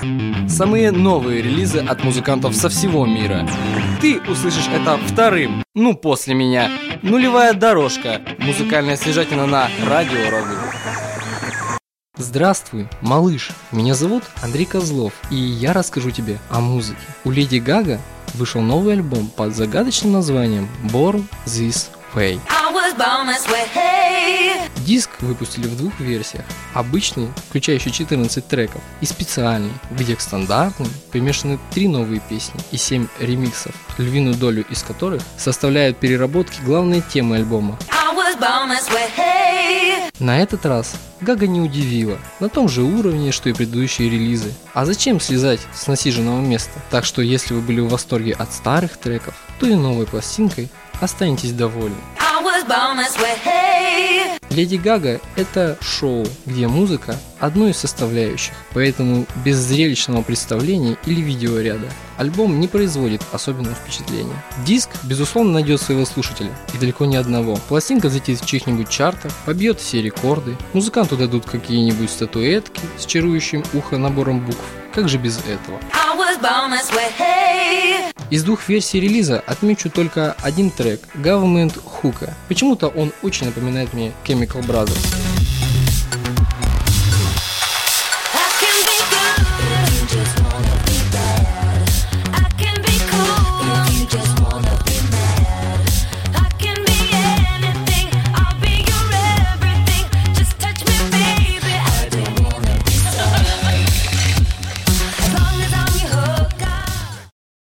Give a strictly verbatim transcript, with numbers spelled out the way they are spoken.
Самые новые релизы от музыкантов со всего мира. Ты услышишь это вторым, ну после меня. Нулевая дорожка. Музыкальная освежатина на Радио Рогуль. Здравствуй, малыш. Меня зовут Андрей Козлов, и я расскажу тебе о музыке. У Леди Гага вышел новый альбом под загадочным названием Born This Way. Диск выпустили в двух версиях. Обычный, включающий четырнадцать треков, и специальный, где к стандартным примешаны три новые песни и семь ремиксов, львиную долю из которых составляют переработки главной темы альбома. На этот раз Гага не удивила, на том же уровне, что и предыдущие релизы. А зачем слезать с насиженного места? Так что если вы были в восторге от старых треков, то и новой пластинкой останетесь довольны. Леди Гага – это шоу, где музыка – одно из составляющих, поэтому без зрелищного представления или видеоряда альбом не производит особенного впечатления. Диск, безусловно, найдет своего слушателя, и далеко не одного. Пластинка взлетит в чьих-нибудь чартах, побьет все рекорды, музыканту дадут какие-нибудь статуэтки с чарующим ухо набором букв. Как же без этого? Из двух версий релиза отмечу только один трек – Government Hookah. Почему-то он очень напоминает мне Chemical Brothers.